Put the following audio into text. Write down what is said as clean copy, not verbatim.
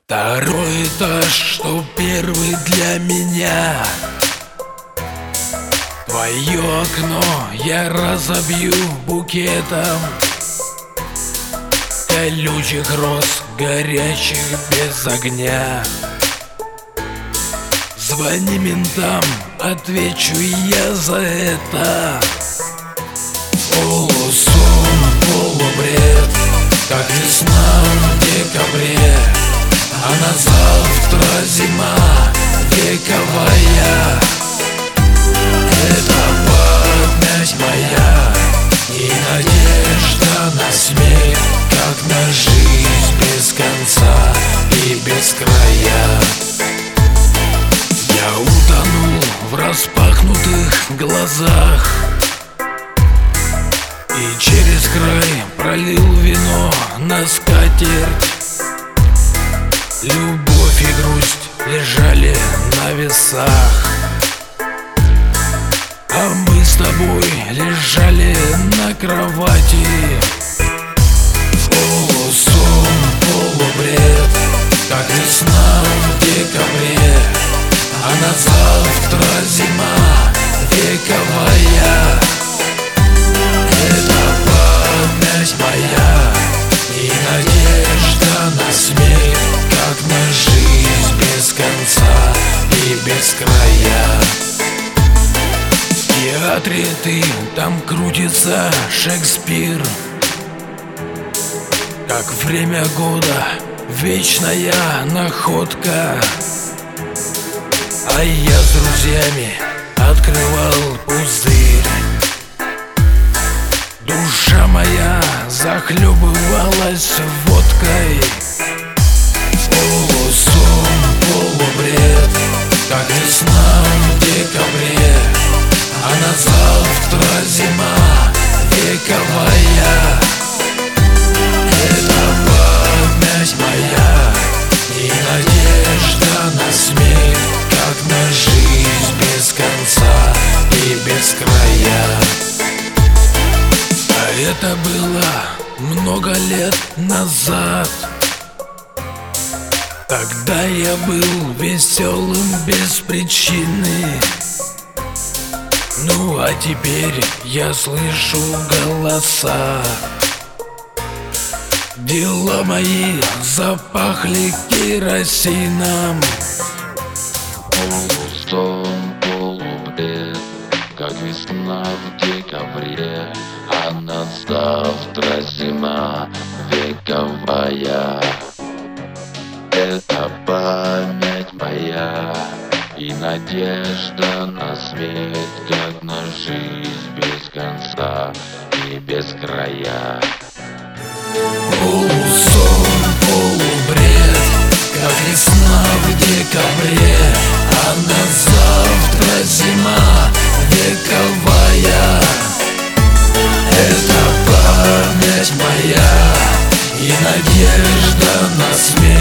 Второй этаж, что первый для меня. Твое окно я разобью букетом колючих роз, горячих без огня. Звони ментам, отвечу я за это. Полусон, полубред, как весна в декабре, а на завтра зима вековая. Это память моя и надежда на смерть, как на жизнь без конца и без края. Я утонул в распахнутых глазах и через край пролил вино на скатерть. Любовь и грусть лежали на весах, а мы с тобой лежали на кровати. Полусон, полубред, как весна в декабре, а на завтра зима вековая. Это память моя и надежда на смерть, как на жизнь без конца и без края. В театре ты, там крутится Шекспир, как время года, вечная находка. А я с друзьями открывал пузырь. Душа моя захлебывалась водкой. Полусон, полубред, как весна в декабре, а на завтра зима вековая. Это память моя и надежда на смерть, как на жизнь без конца и без края. А это было много лет назад. Тогда я был веселым без причины. Ну а теперь я слышу голоса. Дела мои запахли керосином. Полусон, полубред, как весна в декабре, а на завтра зима вековая. Это память моя и надежда на смерть, как на жизнь без конца и без края. Полусон, полубред, как весна в декабре, а на завтра зима вековая. Это память моя и надежда на смерть,